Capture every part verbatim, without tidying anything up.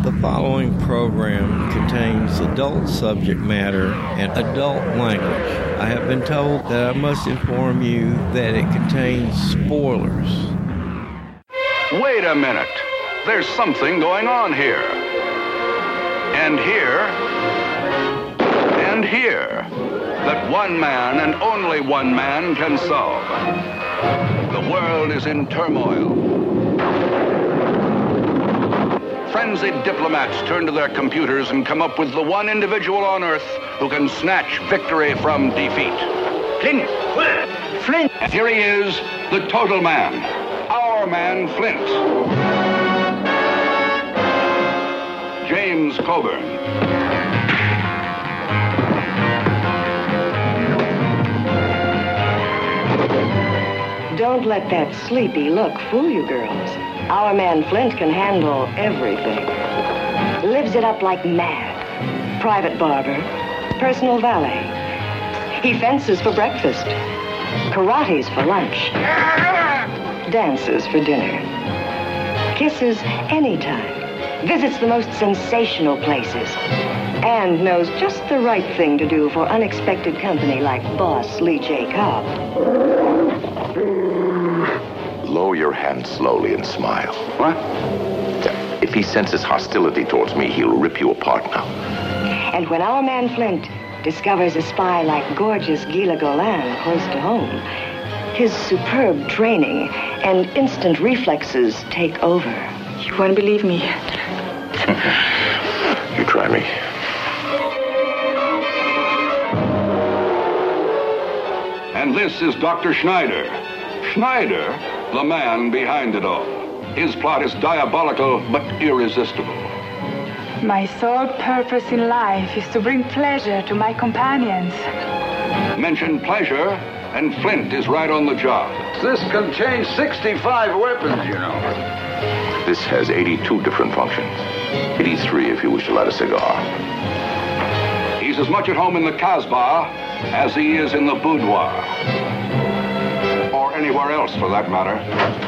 The following program contains adult subject matter and adult language. I have been told that I must inform you that it contains spoilers. Wait a minute. There's something going on here. And here. And here. That one man and only one man can solve. The world is in turmoil. Frenzied diplomats turn to their computers and come up with the one individual on Earth who can snatch victory from defeat. Flint! Flint! And here he is, the total man. Our man, Flint. James Coburn. Don't let that sleepy look fool you, girls. Our man Flint can handle everything. Lives it up like mad. Private barber, personal valet. He fences for breakfast. Karates for lunch. Dances for dinner. Kisses anytime. Visits the most sensational places. And knows just the right thing to do for unexpected company like boss Lee J. Cobb. Lower your hand slowly and smile. What? If he senses hostility towards me, he'll rip you apart now. And when our man Flint discovers a spy like gorgeous Gila Golan close to home, his superb training and instant reflexes take over. You won't believe me. You try me. And this is Doctor Schneider. Schneider, the man behind it all. His plot is diabolical but irresistible. My sole purpose in life is to bring pleasure to my companions. Mention pleasure, and Flint is right on the job. This contains sixty-five weapons, you know. This has eighty-two different functions. eighty-three if you wish to light a cigar. He's as much at home in the Casbah as he is in the boudoir. Or anywhere else, for that matter.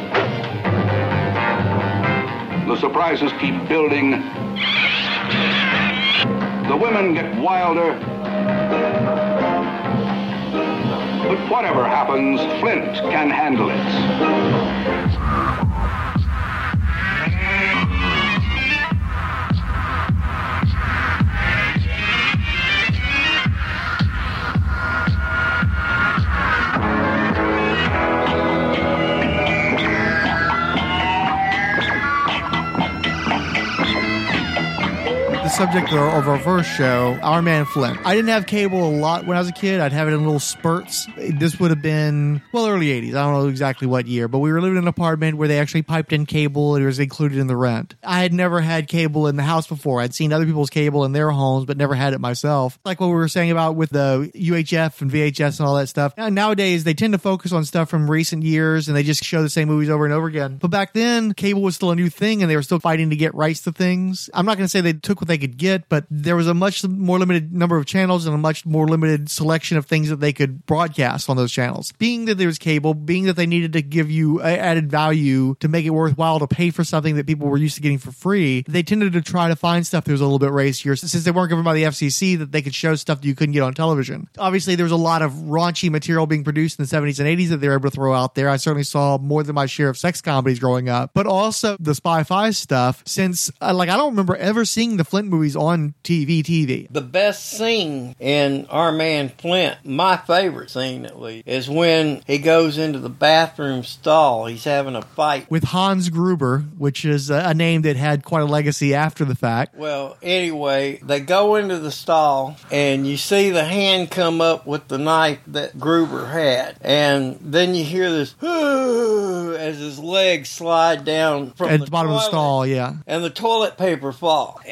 The surprises keep building. The women get wilder. But whatever happens, Flint can handle it. Subject of our, of our first show, Our Man Flint. I didn't have cable a lot when I was a kid. I'd have it in little spurts. This would have been, well, early eighties. I don't know exactly what year, but we were living in an apartment where they actually piped in cable. It was included in the rent. I had never had cable in the house before. I'd seen other people's cable in their homes, but never had it myself. Like what we were saying about with the U H F and V H S and all that stuff. And nowadays, they tend to focus on stuff from recent years, and they just show the same movies over and over again. But back then, cable was still a new thing, and they were still fighting to get rights to things. I'm not going to say they took what they could get, but there was a much more limited number of channels and a much more limited selection of things that they could broadcast on those channels. Being that there was cable, being that they needed to give you added value to make it worthwhile to pay for something that people were used to getting for free, they tended to try to find stuff that was a little bit racier, since they weren't governed by the F C C, that they could show stuff that you couldn't get on television. Obviously, there was a lot of raunchy material being produced in the seventies and eighties that they were able to throw out there. I certainly saw more than my share of sex comedies growing up, but also the Spy-Fi stuff, since uh, like I don't remember ever seeing the Flint movies on T V T V. The best scene in Our Man Flint, my favorite scene at least, is when he goes into the bathroom stall. He's having a fight with Hans Gruber, which is a name that had quite a legacy after the fact. Well, anyway, they go into the stall and you see the hand come up with the knife that Gruber had. And then you hear this as his legs slide down from at the, the bottom toilet, of the stall, yeah. And the toilet paper fall. It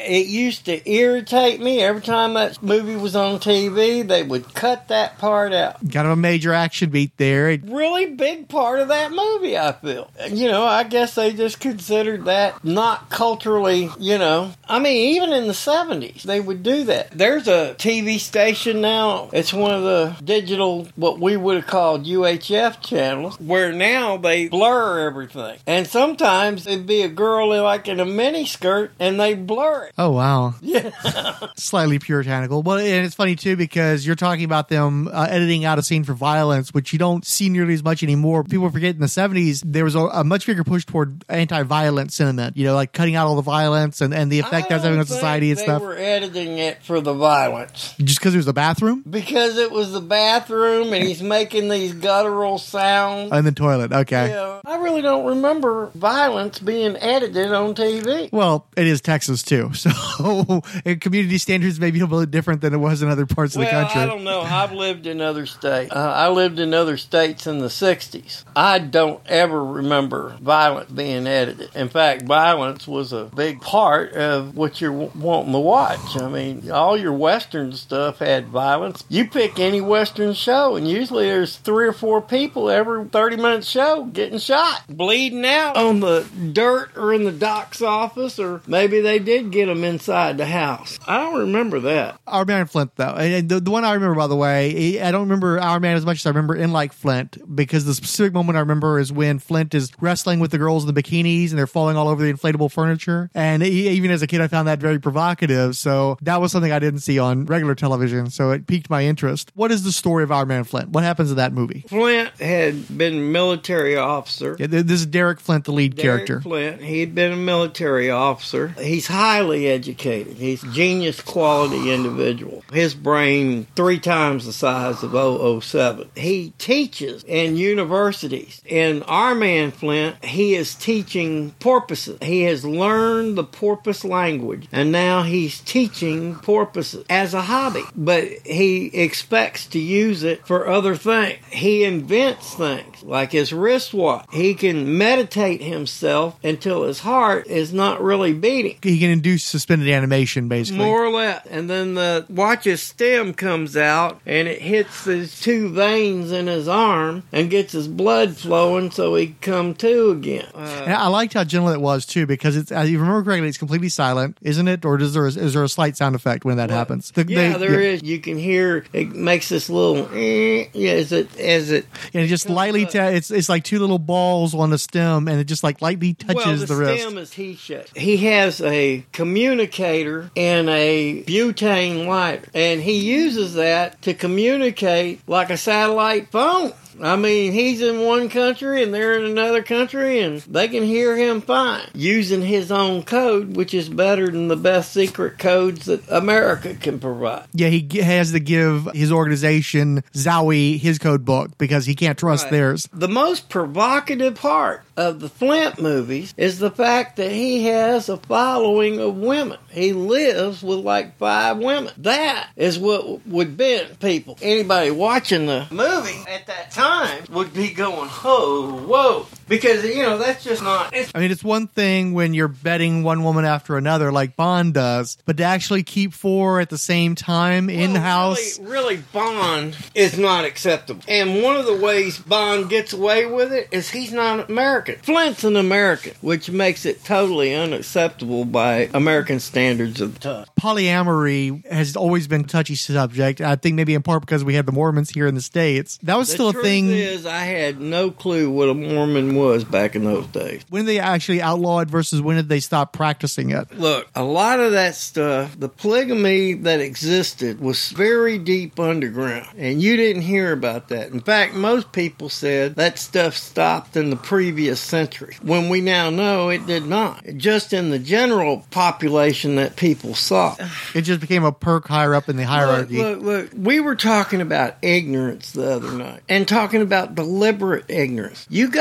used to irritate me every time that movie was on T V. They would cut that part out. Kind of a major action beat there. Really big part of that movie, I feel. You know, I guess they just considered that not culturally, you know. I mean, even in the seventies, they would do that. There's a T V station now. It's one of the digital, what we would have called U H F channels, where now they blur everything. And sometimes it'd be a girl in like in a mini skirt and they blur it. Oh, wow. Yeah. Slightly puritanical. Well, and it's funny, too, because you're talking about them uh, editing out a scene for violence, which you don't see nearly as much anymore. People forget in the seventies, there was a, a much bigger push toward anti-violent sentiment, you know, like cutting out all the violence and, and the effect that's having on society and stuff. They were editing it for the violence. Just because it was a bathroom? Because it was the bathroom and he's making these guttural sounds. In the toilet, okay. Yeah. I really don't remember violence being edited on T V. Well, it is Texas, too. So community standards may be a little different than it was in other parts well, of the country. I don't know. I've lived in other states. Uh, I lived in other states in the sixties. I don't ever remember violence being edited. In fact, violence was a big part of what you're w- wanting to watch. I mean, all your Western stuff had violence. You pick any Western show, and usually there's three or four people every thirty-minute show getting shot, bleeding out on the dirt or in the doc's office, or maybe they did get them inside the house. I don't remember that. Our Man Flint, though. And the, the one I remember, by the way, I don't remember Our Man as much as I remember In Like Flint, because the specific moment I remember is when Flint is wrestling with the girls in the bikinis and they're falling all over the inflatable furniture. And even as a kid, I found that very provocative. So that was something I didn't see on regular television. So it piqued my interest. What is the story of Our Man Flint? What happens in that movie? Flint had been a military officer. Yeah, this is Derek Flint, the lead Derek character. Flint. He'd been a military officer. He's highly educated. He's a genius quality individual. His brain three times the size of double oh seven. He teaches in universities. In Our Man Flint, he is teaching porpoises. He has learned the porpoise language, and now he's teaching porpoises as a hobby. But he expects to use it for other things. He invents things, like his wristwatch. He can meditate himself until his heart is not really beating. He can induce suspended animation, basically. More or less. And then the watch's stem comes out, and it hits his two veins in his arm and gets his blood flowing so he can come to again. Uh, and I liked how gentle it was, too, because it's, if you remember correctly, it's completely silent, isn't it? Or is there, is there a slight sound effect when that well, happens? The, yeah, they, there yeah. is. You can hear it makes this little eh, yeah, as it as it and it just lightly ta- it's it's like two little balls on the stem, and it just like lightly touches well, the, the wrist. stem is he shaped. He has a communicator and a butane lighter, and he uses that to communicate like a satellite phone. I mean, he's in one country and they're in another country, and they can hear him fine using his own code, which is better than the best secret codes that America can provide. Yeah, he g- has to give his organization, Zowie, his code book because he can't trust Right. theirs. The most provocative part of the Flint movies is the fact that he has a following of women. He lives with like five women. That is what would bend people. Anybody watching the movie at that time would be going, oh, whoa. Because, you know, that's just not... It's I mean, it's one thing when you're betting one woman after another like Bond does, but to actually keep four at the same time in-house... Well, really, really, Bond is not acceptable. And one of the ways Bond gets away with it is he's not American. Flint's an American, which makes it totally unacceptable by American standards of the time. Polyamory has always been a touchy subject. I think maybe in part because we had the Mormons here in the States. That was The still a truth thing. is, I had no clue what a Mormon was back in those days. When did they actually outlaw it versus when did they stop practicing it? Look, a lot of that stuff, the polygamy that existed was very deep underground, and you didn't hear about that. In fact, most people said that stuff stopped in the previous century, when we now know it did not. Just in the general population that people saw. It just became a perk higher up in the hierarchy. Look, look, look, we were talking about ignorance the other night, and talking about deliberate ignorance. You got to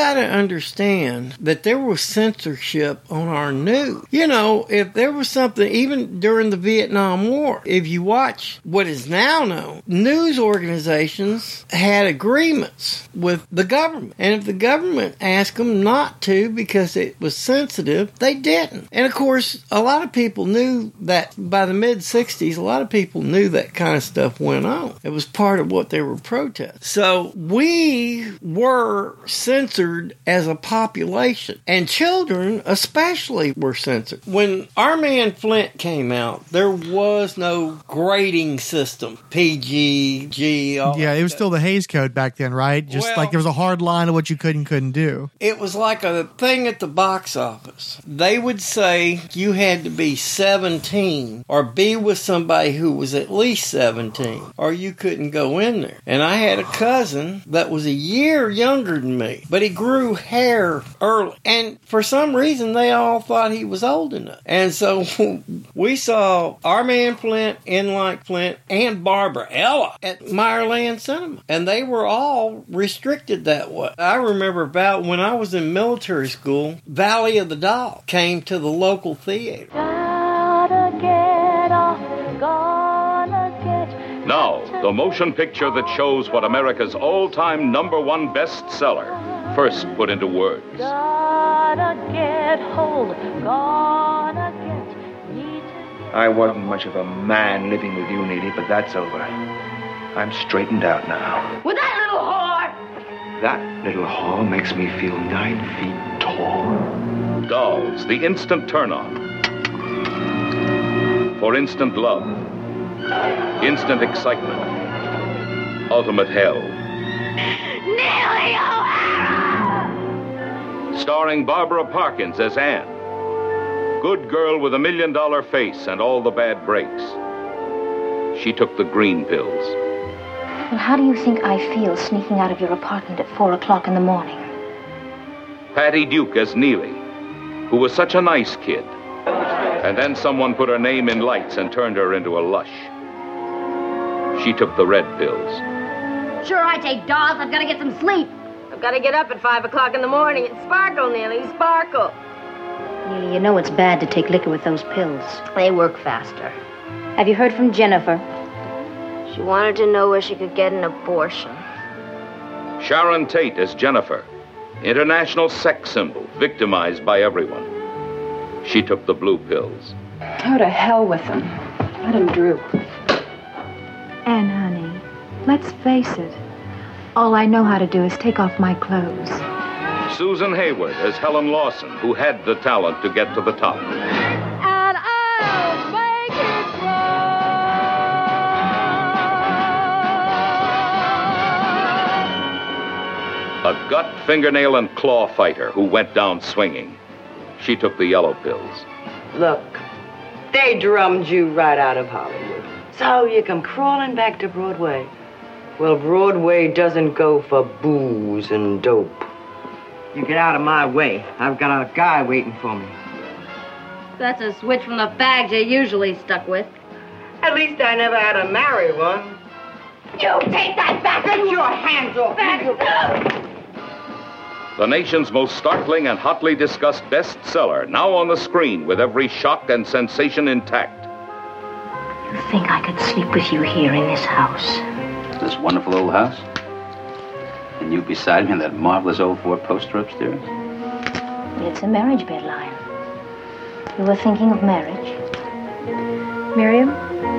understand that there was censorship on our news. You know, if there was something, even during the Vietnam War, if you watch what is now known, news organizations had agreements with the government. And if the government asked them not to because it was sensitive, they didn't. And of course, a lot of people knew that by the mid-sixties, a lot of people knew that kind of stuff went on. It was part of what they were protesting. So we were censored as a population, and children especially were censored. When Our Man Flint came out, there was no grading system. P G, G, all Yeah, that it was stuff. still the Hays Code back then, right? Just Well, like there was a hard line of what you could and couldn't do. It was like a thing at the box office. They would say you had to be seventeen or be with somebody who was at least seventeen or you couldn't go in there. And I had a cousin that was a year younger than me, but he grew hair early. And for some reason, they all thought he was old enough. And so we saw Our Man Flint, In Like Flint, and Barbara Ella at Meyerland Cinema. And they were all restricted that way. I remember about when I was in military school, Valley of the Doll came to the local theater. Gotta get off, gonna get. Now, the motion picture that shows what America's all-time number one bestseller first put into words. Gotta get hold, gonna get. Need to I wasn't much of a man living with you, Neely, but that's over. I'm straightened out now. With that little whore! That little whore makes me feel nine feet tall. Dolls, the instant turn-on. For instant love. Instant excitement. Ultimate hell. Neely O'Hara! Starring Barbara Parkins as Anne. Good girl with a million-dollar face and all the bad breaks. She took the green pills. Well, how do you think I feel sneaking out of your apartment at four o'clock in the morning? Patty Duke as Neely, who was such a nice kid. And then someone put her name in lights and turned her into a lush. She took the red pills. Sure, I take dolls. I've got to get some sleep. I've got to get up at five o'clock in the morning. It's sparkle, Neely, sparkle. Neely, you know it's bad to take liquor with those pills. They work faster. Have you heard from Jennifer? She wanted to know where she could get an abortion. Sharon Tate as Jennifer, international sex symbol, victimized by everyone. She took the blue pills. Oh, to hell with him. Let him droop. Anne, honey, let's face it. All I know how to do is take off my clothes. Susan Hayward as Helen Lawson, who had the talent to get to the top. And I'll make it A gut, fingernail, and claw fighter who went down swinging. She took the yellow pills. Look, they drummed you right out of Hollywood. So you come crawling back to Broadway. Well, Broadway doesn't go for booze and dope. You get out of my way. I've got a guy waiting for me. That's a switch from the bags you're usually stuck with. At least I never had to marry one. You take that back! Get your hands off me! The nation's most startling and hotly discussed bestseller, now on the screen with every shock and sensation intact. You think I could sleep with you here in this house? This wonderful old house? And you beside me in that marvelous old four-poster upstairs? It's a marriage bed line. You were thinking of marriage? Miriam?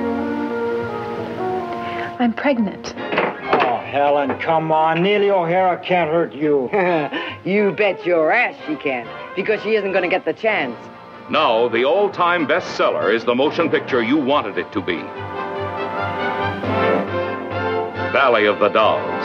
I'm pregnant. Oh, Helen, come on. Neely O'Hara can't hurt you. You bet your ass she can't, because she isn't going to get the chance. Now, the all-time bestseller is the motion picture you wanted it to be. Valley of the Dolls.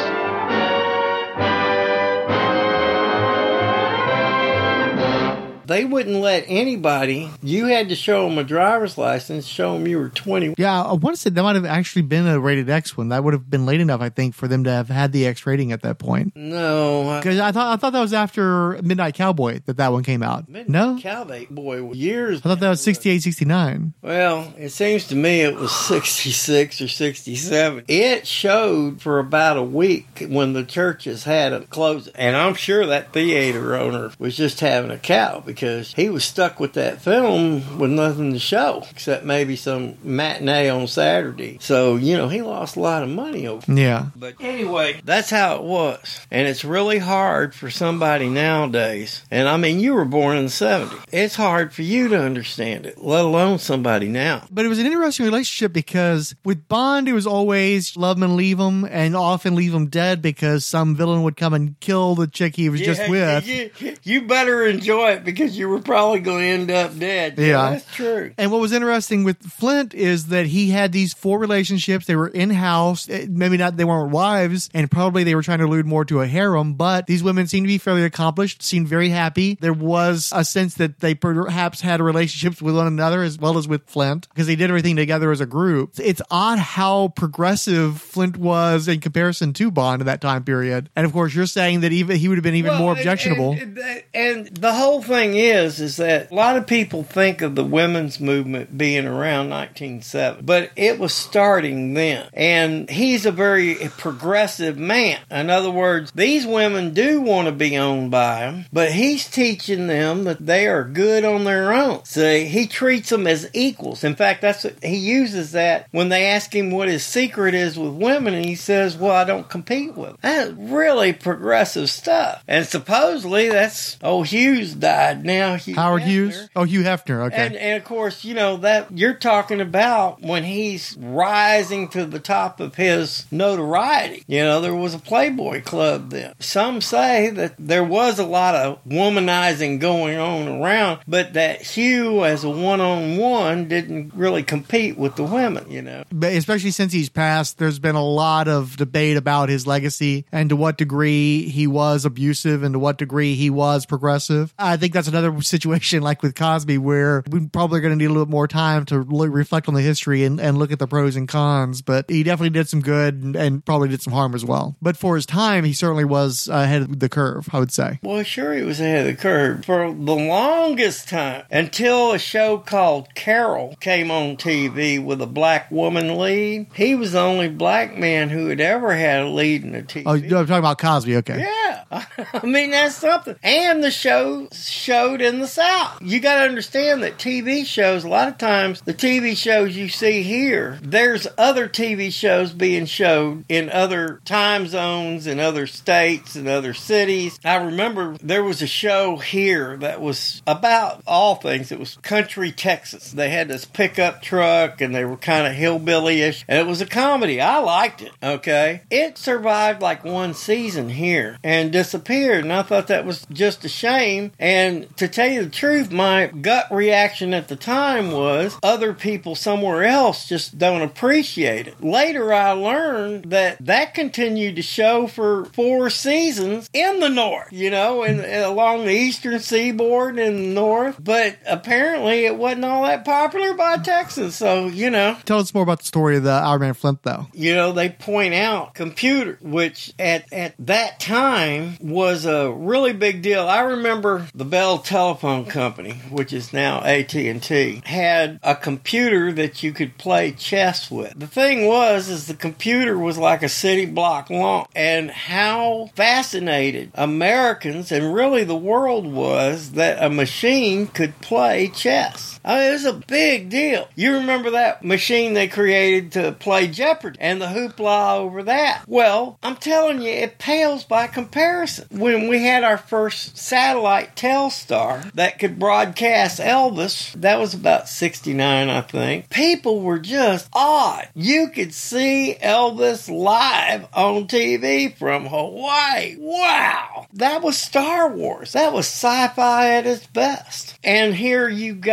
They wouldn't let anybody. You had to show them a driver's license, show them you were twenty. Yeah, I want to say that might have actually been a rated X one. That would have been late enough, I think, for them to have had the X rating at that point. No. Because I thought I thought that was after Midnight Cowboy that that one came out. Midnight no? Cowboy Boy, years. I thought that was sixty-eight, sixty-nine. Well, it seems to me it was sixty-six or sixty-seven. It showed for about a week when the churches had it closed. And I'm sure that theater owner was just having a cow because he was stuck with that film with nothing to show except maybe some matinee on Saturday. So, you know, he lost a lot of money over it. Yeah. But anyway, that's how it was. And it's really hard for somebody nowadays. And I mean, you were born in the seventies. It's hard for you to understand it, let alone somebody now. But it was an interesting relationship because with Bond, it was always love him and leave him, and often leave him dead because some villain would come and kill the chick he was Yeah, just with. You, you better enjoy it because you were probably going to end up dead. Yeah. That's true. And what was interesting with Flint is that he had these four relationships. They were in-house. Eh, Maybe not, they weren't wives, and probably they were trying to allude more to a harem, but these women seemed to be fairly accomplished, seemed very happy. There was a sense that they perhaps had relationships with one another as well as with Flint because they did everything together as a group. It's odd how progressive Flint was in comparison to Bond in that time period. And of course, you're saying that even he would have been even Well, more and- objectionable. And, and, and the whole thing is, is that a lot of people think of the women's movement being around nineteen seventy, but it was starting then. And he's a very progressive man. In other words, these women do want to be owned by him, but he's teaching them that they are good on their own. See, he treats them as equals. In fact, that's what he uses that when they ask him what his secret is with women, and he says, well, I don't compete with them. That's really progressive stuff. And supposedly that's, oh, Hughes died now. Hugh Howard Hefner. Hughes? Oh, Hugh Hefner. Okay. And, and of course, you know, that you're talking about when he's rising to the top of his notoriety. You know, there was a Playboy Club then. Some say that there was a lot of womanizing going on around, but that Hugh as a one-on-one didn't really compete with the women, you know. But especially since he's passed, there's been a lot of debate about his legacy and to what degree he was abusive and to what degree he was progressive. I think that's another situation like with Cosby where we probably going to need a little bit more time to look, reflect on the history and, and look at the pros and cons, but he definitely did some good and, and probably did some harm as well. But for his time, he certainly was ahead of the curve, I would say. Well, sure he was ahead of the curve for the longest time until a show called Carol came on T V with a black woman lead. He was the only black man who had ever had a lead in a T V. Oh, you're talking about Cosby, okay. Yeah. I mean, that's something. And the show showed in the South. You got to understand that T V shows, a lot of times, the T V shows you see here, there's other T V shows being showed in other time zones, in other states, in other cities. I remember there was a show here that was about all things. It was country Texas. They had this pickup truck and they were kind of hillbilly-ish. And it was a comedy. I liked it, okay? It survived like one season here and disappeared. And I thought that was just a shame. And to tell you the truth, my gut reaction at the time was other people somewhere else just don't appreciate it. Later, I learned that that continued to show for four seasons in the North, you know, and along the eastern seaboard in the North. But apparently, it wasn't all that popular by Texans. So, you know. Tell us more about the story of the Our Man Flint, though. You know, they point out computer, which at, at that time was a really big deal. I remember the Bell Telephone Company, which is now A T and T, had a computer that you could play chess with. The thing was, is the computer was like a city block long. And how fascinated Americans and really the world was that a machine could play chess. I mean, it was a big deal. You remember that machine they created to play Jeopardy and the hoopla over that? Well, I'm telling you, it pales by comparison. When we had our first satellite Telstar that could broadcast Elvis, that was about sixty-nine, I think. People were just awed. You could see Elvis live on T V from Hawaii. Wow! That was Star Wars. That was sci-fi at its best. And here you got this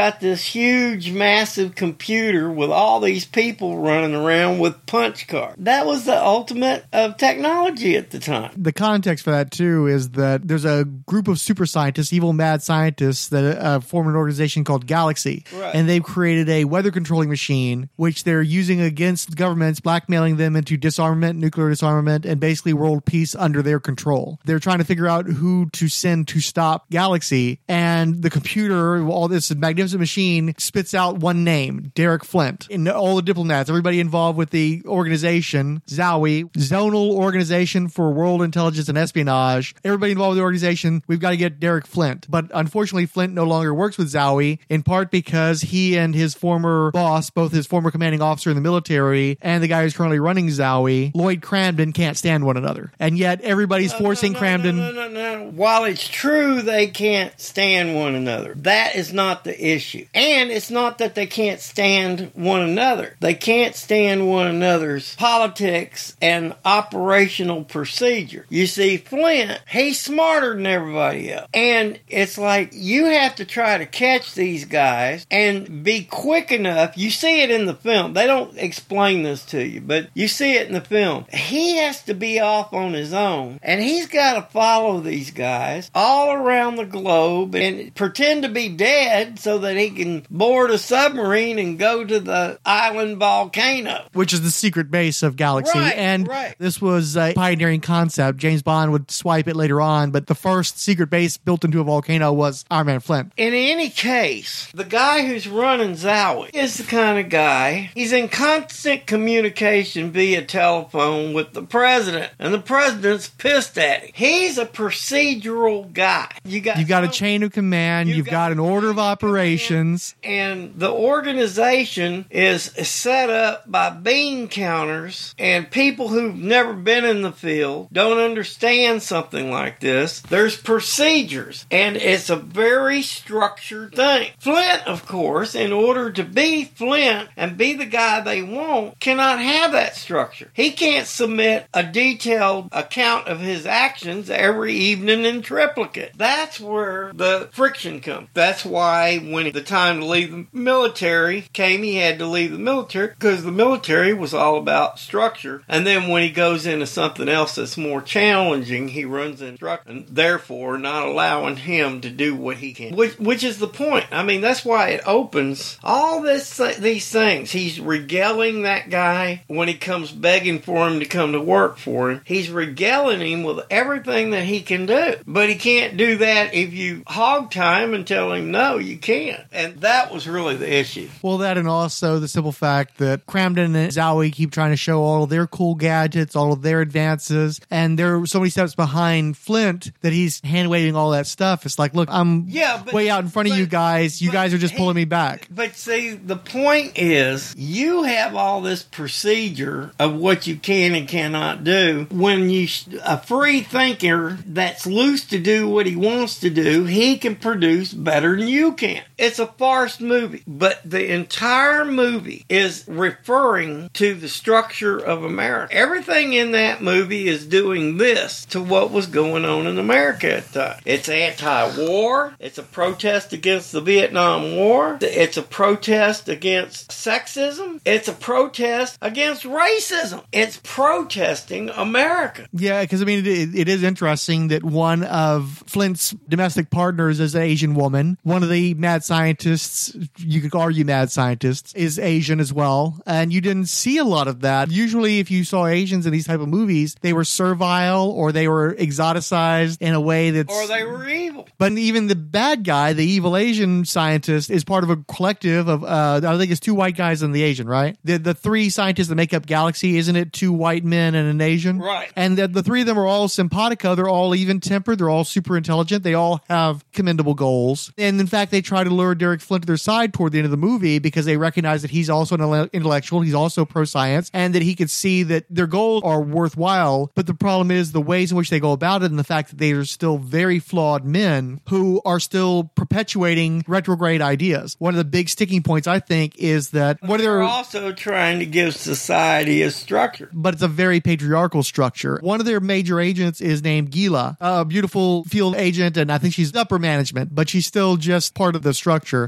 this huge, massive computer with all these people running around with punch cards. That was the ultimate of technology at the time. The context for that, too, is that there's a group of super scientists, evil mad scientists, that uh, form an organization called Galaxy. Right. And they've created a weather controlling machine, which they're using against governments, blackmailing them into disarmament, nuclear disarmament, and basically world peace under their control. They're trying to figure out who to send to stop Galaxy, and the computer, all this magnificent machine, spits out one name, Derek Flint. And all the diplomats, everybody involved with the organization, ZOWI, Zonal Organization for World Intelligence and Espionage, everybody involved with the organization, we've got to get Derek Flint. But unfortunately, Flint no longer works with ZOWI, in part because he and his former boss, both his former commanding officer in the military and the guy who's currently running ZOWI, Lloyd Cramden, can't stand one another. And yet everybody's no, forcing no, no, Cramden... No, no, no, no. While it's true they can't stand one another, that is not the issue. And it's not that they can't stand one another. They can't stand one another's politics and operational procedure. You see, Flint, he's smarter than everybody else. And it's like you have to try to catch these guys and be quick enough. You see it in the film. They don't explain this to you, but you see it in the film. He has to be off on his own, and he's got to follow these guys all around the globe and pretend to be dead so that he can board a submarine and go to the island volcano. Which is the secret base of Galaxy. Right, and right. This was a pioneering concept. James Bond would swipe it later on, but the first secret base built into a volcano was Iron Man Flint. In any case, the guy who's running ZOWI is the kind of guy, he's in constant communication via telephone with the president, and the president's pissed at him. He's a procedural guy. You got You've got a chain of command, you've, you've got, got an order of operations. And the organization is set up by bean counters, and people who've never been in the field don't understand something like this. There's procedures, and it's a very structured thing. Flint, of course, in order to be Flint and be the guy they want, cannot have that structure. He can't submit a detailed account of his actions every evening in triplicate. That's where the friction comes. That's why when the time to leave the military came, he had to leave the military, because the military was all about structure. And then when he goes into something else that's more challenging, he runs in structure, and therefore not allowing him to do what he can. Which, which is the point. I mean, that's why it opens all this these things. He's regaling that guy when he comes begging for him to come to work for him. He's regaling him with everything that he can do. But he can't do that if you hog time and tell him, no, you can't. And that was really the issue. Well, that, and also the simple fact that Cramden and ZOWI keep trying to show all of their cool gadgets, all of their advances, and they're so many steps behind Flint that he's hand-waving all that stuff. It's like, look, I'm yeah, but, way out in front but, of you guys. You guys are just he, pulling me back. But see, the point is, you have all this procedure of what you can and cannot do. When you, a free thinker that's loose to do what he wants to do, he can produce better than you can. It's a farce movie, but the entire movie is referring to the structure of America. Everything in that movie is doing this to what was going on in America at the time. It's anti-war. It's a protest against the Vietnam War. It's a protest against sexism. It's a protest against racism. It's protesting America. Yeah, because I mean, it, it is interesting that one of Flint's domestic partners is an Asian woman. One of the mad scientists, you could argue mad scientists, is Asian as well. And you didn't see a lot of that. Usually, if you saw Asians in these type of movies, they were servile or they were exoticized in a way that's... Or they were evil. But even the bad guy, the evil Asian scientist, is part of a collective of, uh, I think it's two white guys and the Asian, right? The the three scientists that make up Galaxy, isn't it two white men and an Asian? Right. And the, the three of them are all simpatico. They're all even-tempered. They're all super intelligent. They all have commendable goals. And in fact, they try to lure Derek Flint to their side toward the end of the movie because they recognize that he's also an intellectual. He's also pro-science, and that he could see that their goals are worthwhile. But the problem is the ways in which they go about it, and the fact that they are still very flawed men who are still perpetuating retrograde ideas. One of the big sticking points, I think, is that what they're they're also trying to give society a structure. But it's a very patriarchal structure. One of their major agents is named Gila, a beautiful field agent, and I think she's upper management, but she's still just part of the structure.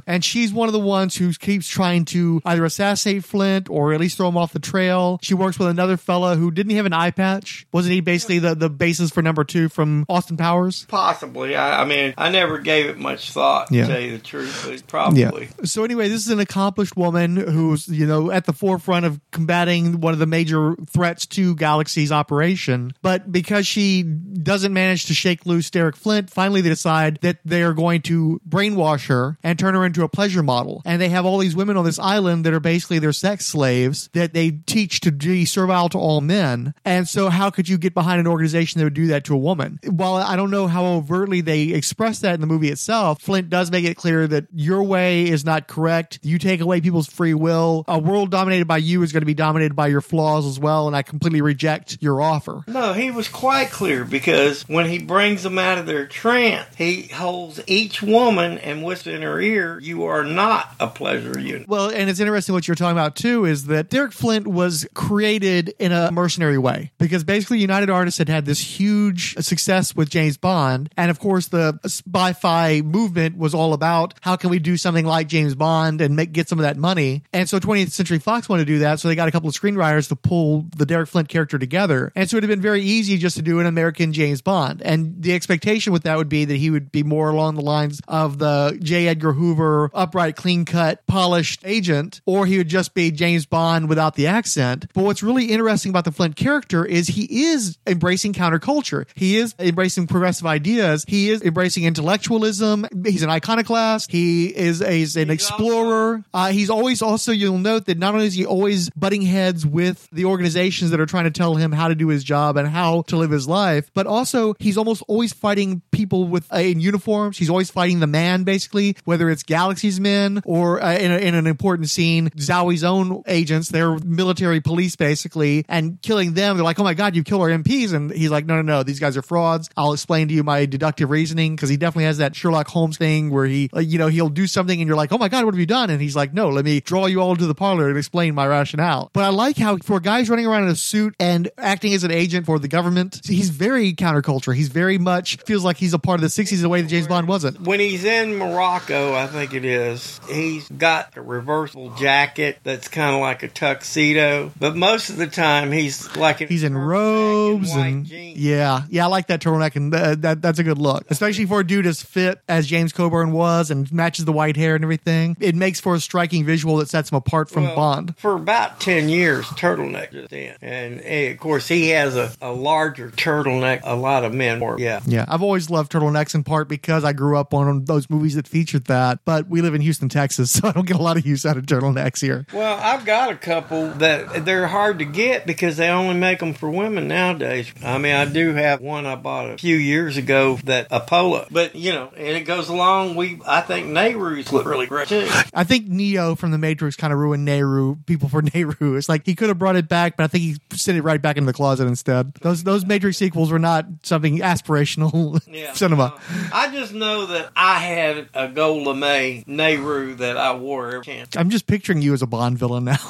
and she's one of the ones who keeps trying to either assassinate Flint or at least throw him off the trail. She works with another fella who didn't he have an eye patch? Wasn't he basically the, the basis for number two from Austin Powers? Possibly. I, I mean, I never gave it much thought, Yeah. to tell you the truth, but probably. Yeah. So anyway, this is an accomplished woman who's, you know, at the forefront of combating one of the major threats to Galaxy's operation. But because she doesn't manage to shake loose Derek Flint, finally they decide that they are going to brainwash her and turn her into a pleasure model. And they have all these women on this island that are basically their sex slaves that they teach to be servile to all men. And so how could you get behind an organization that would do that to a woman? While I don't know how overtly they express that in the movie itself, Flint does make it clear that your way is not correct. You take away people's free will. A world dominated by you is going to be dominated by your flaws as well, and I completely reject your offer. No, he was quite clear, because when he brings them out of their trance, he holds each woman and whispers in her ear, you are not a pleasure unit. Well, and it's interesting what you're talking about, too, is that Derek Flint was created in a mercenary way, because basically United Artists had had this huge success with James Bond, and of course the spy-fi movement was all about how can we do something like James Bond and make get some of that money. And so twentieth Century Fox wanted to do that, so they got a couple of screenwriters to pull the Derek Flint character together. And so it would have been very easy just to do an American James Bond. And the expectation with that would be that he would be more along the lines of the J. Edgar Hoover, upright, clean-cut, polished agent, or he would just be James Bond without the accent. But what's really interesting about the Flint character is he is embracing counterculture. He is embracing progressive ideas. He is embracing intellectualism. He's an iconoclast. He is a, he's an explorer. Uh, he's always also, you'll note that not only is he always butting heads with the organizations that are trying to tell him how to do his job and how to live his life, but also he's almost always fighting people with uh, in uniforms. He's always fighting the man, basically, whether it's Galaxy's men or uh, in, a, in an important scene, Zowie's own agents. They're military police, basically, and killing them. They're like, oh my God, you killed our M Ps. And he's like, no, no, no, these guys are frauds. I'll explain to you my deductive reasoning, because he definitely has that Sherlock Holmes thing where he, uh, you know, he'll do something and you're like, oh my God, what have you done? And he's like, no, let me draw you all into the parlor and explain my rationale. But I like how for guys running around in a suit and acting as an agent for the government, he's very counterculture. He's very much feels like he's a part of the sixties in a way that James Bond wasn't. When he's in Morocco, I think it is, he's got a reversible jacket that's kind of like a tuxedo, but most of the time he's like a he's in robes and, and yeah, yeah, I like that turtleneck, and uh, that that's a good look, especially for a dude as fit as James Coburn was and matches the white hair and everything. It makes for a striking visual that sets him apart from well, Bond. For about ten years, turtleneck is in, and eh, of course he has a, a larger turtleneck. A lot of men wore, yeah, yeah. I've always loved turtlenecks, in part because I grew up on those movies that featured that. But we live in Houston, Texas, so I don't get a lot of use out of turtlenecks here. Well, I've got a couple that they're hard to get because they only make them for women nowadays. I mean, I do have one I bought a few years ago, that a polo, but you know, and it goes along. We, I think Nehru's look really great too. I think Neo from The Matrix kind of ruined Nehru. People for Nehru. It's like he could have brought it back, but I think he sent it right back into the closet instead. Those those Matrix sequels were not something aspirational yeah, cinema. Uh, I just know that I had a gold lame Nehru that I wore every chance. I'm just picturing you as a Bond villain now.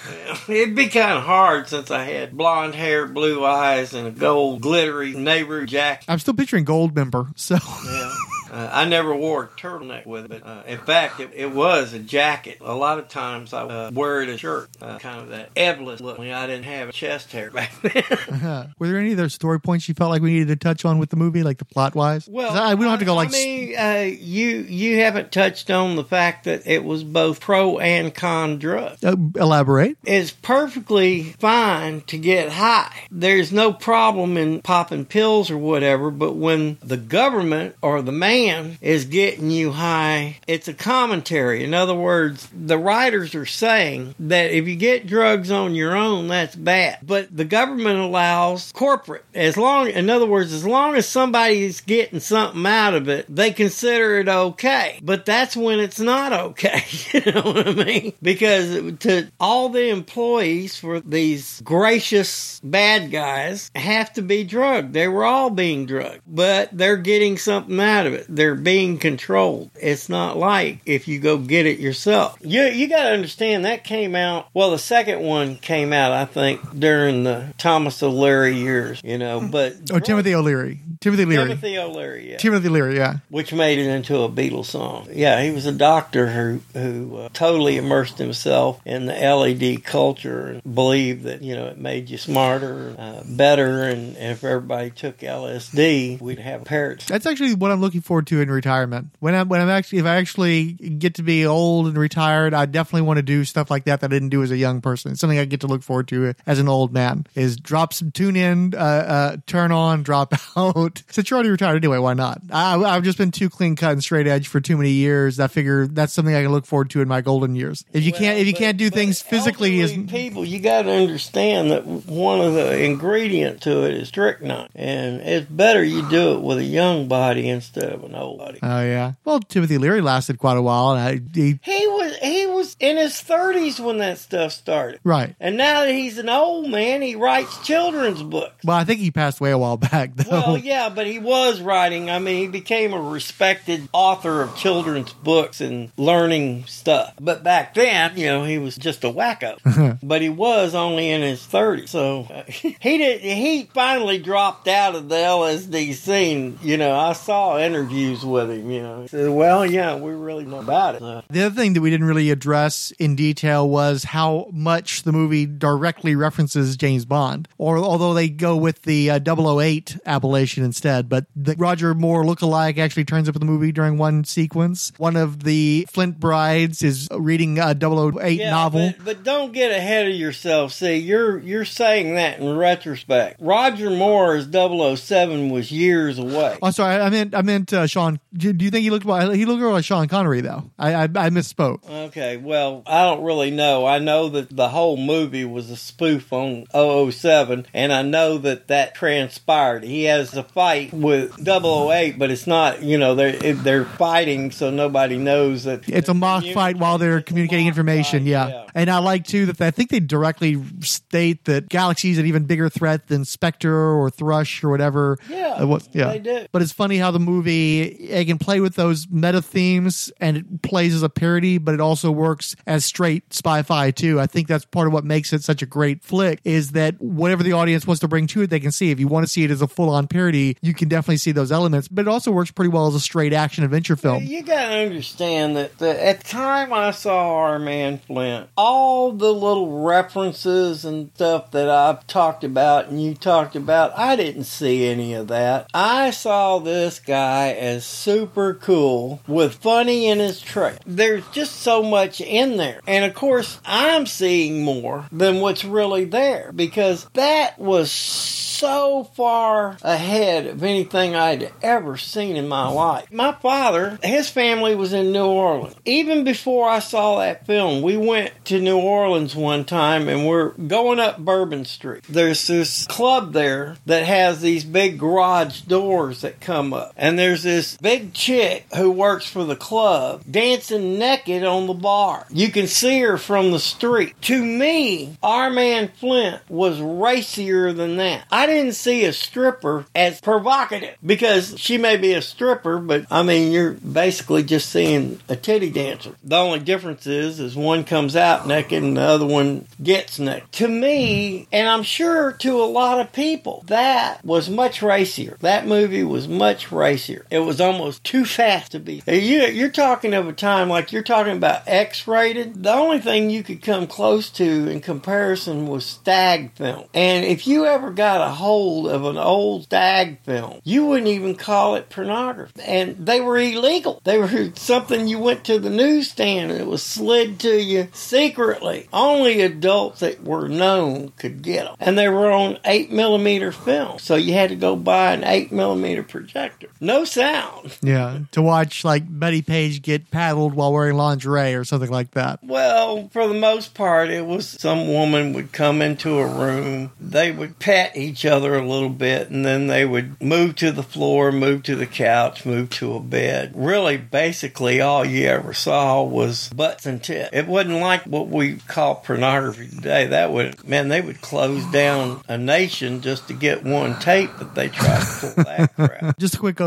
It'd be kind of hard since I had blonde hair, blue eyes, and a gold glittery Nehru jacket. I'm still picturing Goldmember, so... Yeah. Uh, I never wore a turtleneck with it. Uh, in fact, it, it was a jacket. A lot of times I uh, wear it as a shirt, uh, kind of that Evelyn look. I didn't have chest hair back then. uh-huh. Were there any other story points you felt like we needed to touch on with the movie, like the plot-wise? Well, I, we don't have to go like... I mean, uh, you you haven't touched on the fact that it was both pro and con drugs. Uh, elaborate. It's perfectly fine to get high. There's no problem in popping pills or whatever, but when the government or the man is getting you high, it's a commentary. In other words, the writers are saying that if you get drugs on your own, that's bad. But the government allows corporate, as long, in other words, as long as somebody's getting something out of it, they consider it okay. But that's when it's not okay. You know what I mean? Because to all the employees for these gracious bad guys have to be drugged. They were all being drugged, but they're getting something out of it. they're being controlled. It's not like if you go get it yourself. You you got to understand that came out, well, the second one came out, I think, during the Thomas O'Leary years, you know, but... Oh, Timothy O'Leary. Timothy Leary. Timothy O'Leary, yeah. Timothy Leary, yeah. Which made it into a Beatles song. Yeah, he was a doctor who, who uh, totally immersed himself in the L E D culture and believed that, you know, it made you smarter, uh, better, and if everybody took L S D, we'd have parrots. That's actually what I'm looking forward to in retirement. When I'm when I'm actually if I actually get to be old and retired, I definitely want to do stuff like that that I didn't do as a young person. It's something I get to look forward to as an old man. Is drop some tune in, uh, uh, turn on, drop out. Since you're already retired anyway, why not? I, I've just been too clean cut and straight edge for too many years. I figure that's something I can look forward to in my golden years. If you well, can't if you but, can't do things physically, is people, you got to understand that one of the ingredients to it is strychnine, and it's better you do it with a young body instead of an old body. Oh yeah. Well, Timothy Leary lasted quite a while, and I, he he was he was in his thirties when that stuff started. Right. And now that he's an old man, he writes children's books. Well, I think he passed away a while back, though. Well, yeah, but he was writing. I mean, he became a respected author of children's books and learning stuff. But back then, you know, he was just a wacko. But he was only in his thirties, so uh, he did. He finally dropped out of the L S D scene. You know, I saw interviews with him. You know, he said, "Well, yeah, we really know about it." So. The other thing that we didn't really address in detail was how much the movie directly references James Bond, or although they go with the uh, double oh eight appellation instead. But the Roger Moore lookalike actually turns up in the movie during one sequence. One of the Flint brides is reading a double oh eight yeah, novel. But, but don't get ahead of yourself. See, you're you're saying that in retrospect. Roger Moore's double oh seven was years away. Oh, sorry, I meant I meant uh, Sean. Do, do you think he looked like he looked like Sean Connery though? I I, I misspoke. Okay, well, I don't really know. I know that the whole movie was a spoof on oh oh seven, and I know that that transpired. He has a fight with double oh eight, but it's not, you know, they're, they're fighting so nobody knows that. It's a mock fight while they're communicating information, fight, yeah. yeah. And I like, too, that I think they directly state that Galaxy's an even bigger threat than Spectre or Thrush or whatever. Yeah, uh, what, yeah. they do. But it's funny how the movie, it can play with those meta themes, and it plays as a parody, but it also works as straight spy-fi, too. I think that's part of what makes it such a great flick, is that whatever the audience wants to bring to it, they can see. If you want to see it as a full-on parody, you can definitely see those elements, but it also works pretty well as a straight action adventure film. You got to understand that the, at the time I saw Our Man Flint, all the little references and stuff that I've talked about and you talked about, I didn't see any of that. I saw this guy as super cool with funny in his trail. There's just so much in there. And of course, I'm seeing more than what's really there, because that was so far ahead of anything I'd ever seen in my life. My father, his family was in New Orleans. Even before I saw that film, we went to New Orleans one time and we're going up Bourbon Street. There's this club there that has these big garage doors that come up. And there's this big chick who works for the club dancing naked on the bar. You can see her from the street. To me, Our Man Flint was racier than that. I didn't see a stripper as provocative, because she may be a stripper, but I mean, you're basically just seeing a titty dancer. The only difference is, is one comes out naked and the other one gets naked. To me, and I'm sure to a lot of people, that was much racier. That movie was much racier. It was almost too fast to be. You, you're talking of a time like you're talking about X-rated. The only thing you could come close to in comparison was Stag film. And if you ever got a hold of an old Stag film, you wouldn't even call it pornography. And they were illegal. They were something you went to the newsstand and it was slid to you secretly. Only adults that were known could get them. And they were on eight millimeter film. So you had to go buy an eight millimeter projector. No sound. Yeah, to watch like Betty Page get paddled while wearing lingerie or something like that. Well, for the most part, it was some woman would come into a room. They would pet each other a little bit, and then they would move to the floor, move to the couch, move to a bed. Really, basically, all you ever saw was butts and tits. It wasn't like what we call pornography today. That would, man, they would close down a nation just to get one tape that they tried to pull that crap. Just a quick overview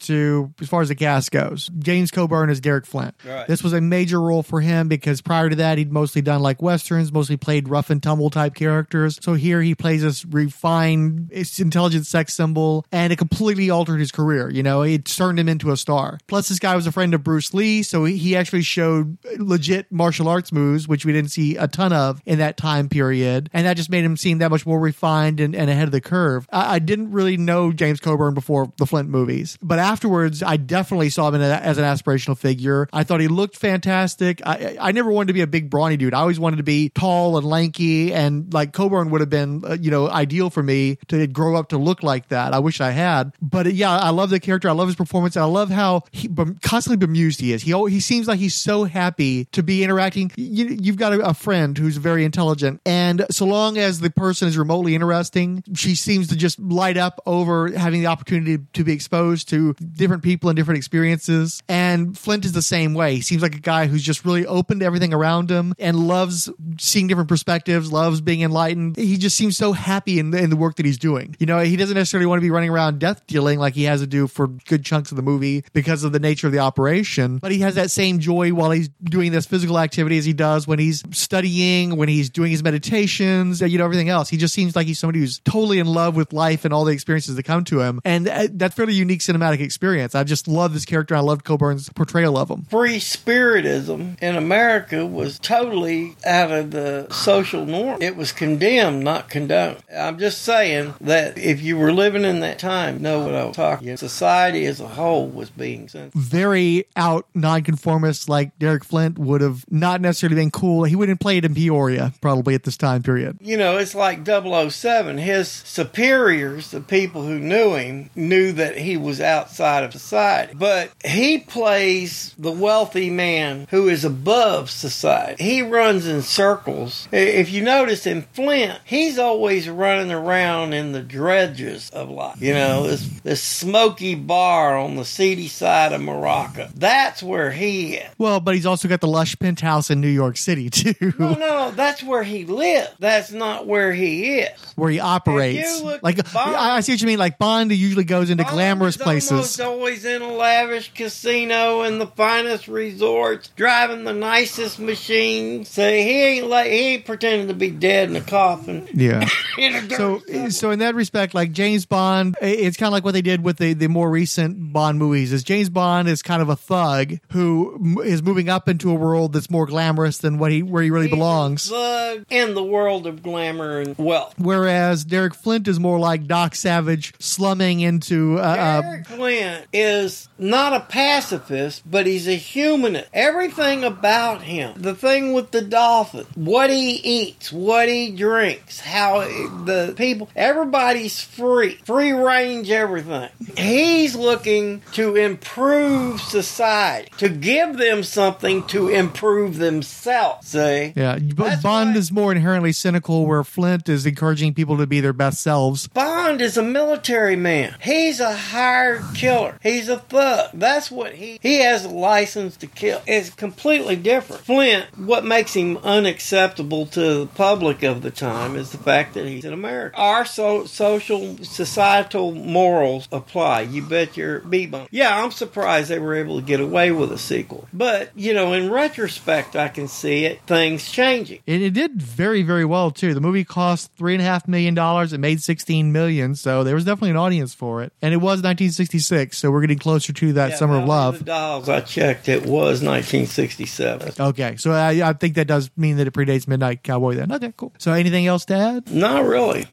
to, as far as the cast goes, James Coburn as Derek Flint. Right. This was a major role for him because prior to that, he'd mostly done like Westerns, mostly played rough and tumble type characters. So here he plays this refined, intelligent sex symbol, and it completely altered his career. You know, it turned him into a star. Plus, this guy was a friend of Bruce Lee, so he, he actually showed legit martial arts moves, which we didn't see a ton of in that time period. And that just made him seem that much more refined and, and ahead of the curve. I, I didn't really know James Coburn before the Flint movies, but afterwards, I definitely saw him in a, as an aspirational figure. I thought he looked fantastic. I, I never wanted to be a big brawny dude. I always wanted to be tall and lanky, and like Coburn would have been, uh, you know, ideal for me to grow up to look like that. I wish I had. But uh, yeah, I love the character. I love his performance. And I love how he, bem- constantly bemused he is. He he seems like he's so happy to be interacting. You, you've got a, a friend who's very intelligent, and so long as the person is remotely interesting, she seems to just light up over having the opportunity to be exposed to different people and different experiences. And Flint is the same way. He seems like a guy who's just really open to everything around him and loves seeing different perspectives, loves being enlightened. He just seems so happy in the, in the work that he's doing. You know, he doesn't necessarily want to be running around death dealing like he has to do for good chunks of the movie because of the nature of the operation, but he has that same joy while he's doing this physical activity as he does when he's studying, when he's doing his meditations, you know, everything else. He just seems like he's somebody who's totally in love with life and all the experiences that come to him. And that's a fairly unique cinematic experience. I just love this character. I loved Coburn's portrayal of him. Free spiritism in America was totally out of the social norm. It was condemned, not condoned. I'm just saying that if you were living in that time, you know what I was talking about. Society as a whole was being censored. Very out nonconformist like Derek Flint would have not necessarily been cool. He wouldn't play it in Peoria probably at this time period. You know, it's like double oh seven. His superiors, the people who knew him, knew that he was outside of society. But he plays the wealthy man who is above society. He runs in circles. If you notice in Flint, he's always running around in the dredges of life. You know, this, this smoky bar on the seedy side of Morocco. That's where he is. Well, but he's also got the lush penthouse in New York City, too. No, no, that's where he lives. That's not where he is. Where he operates. Like, Bond, I see what you mean. Like, Bond usually goes into Bond glamorous places. Almost always in a lavish casino in the finest resorts, driving the nicest machines. So he ain't like he ain't pretending to be dead in a coffin. Yeah. in a so, so in that respect, like James Bond, it's kind of like what they did with the, the more recent Bond movies. Is James Bond is kind of a thug who is moving up into a world that's more glamorous than what he where he really He's belongs. A thug in the world of glamour and wealth. Whereas Derek Flint is more like Doc Savage slumming into. Uh, Derek Flint is not a pacifist, but he's a humanist. Everything about him, the thing with the dolphin, what he eats, what he drinks, how the people, everybody's free, free range, everything. He's looking to improve society, to give them something to improve themselves. See? Yeah, but That's Bond why, is more inherently cynical, where Flint is encouraging people to be their best selves. Bond is a military man. He's a hired killer. He's a thug. That's what he he has a license to kill. It's completely different. Flint, what makes him unacceptable to the public of the time is the fact that he's an American. Our so, social, societal morals apply. You bet your B-bone. Yeah, I'm surprised they were able to get away with a sequel. But, you know, in retrospect, I can see it, things changing. It, it did very, very well, too. The movie cost three point five million dollars. It made sixteen million dollars, so there was definitely an audience for it. And it was nineteen sixty-six, so we're getting closer to that yeah, Summer of Love. The dolls I checked, it was nineteen sixty-seven. Okay, so I, I think that does mean that it predates Midnight Cowboy then. Okay, cool. So anything else to add? Not really.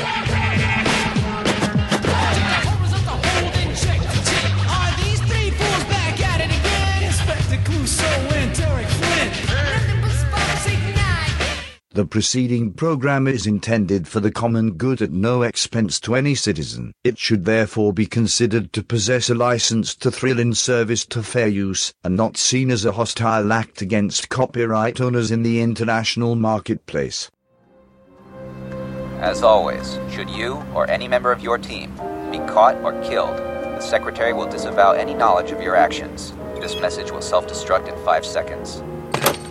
The preceding program is intended for the common good at no expense to any citizen. It should therefore be considered to possess a license to thrill in service to fair use, and not seen as a hostile act against copyright owners in the international marketplace. As always, should you or any member of your team be caught or killed, the Secretary will disavow any knowledge of your actions. This message will self-destruct in five seconds.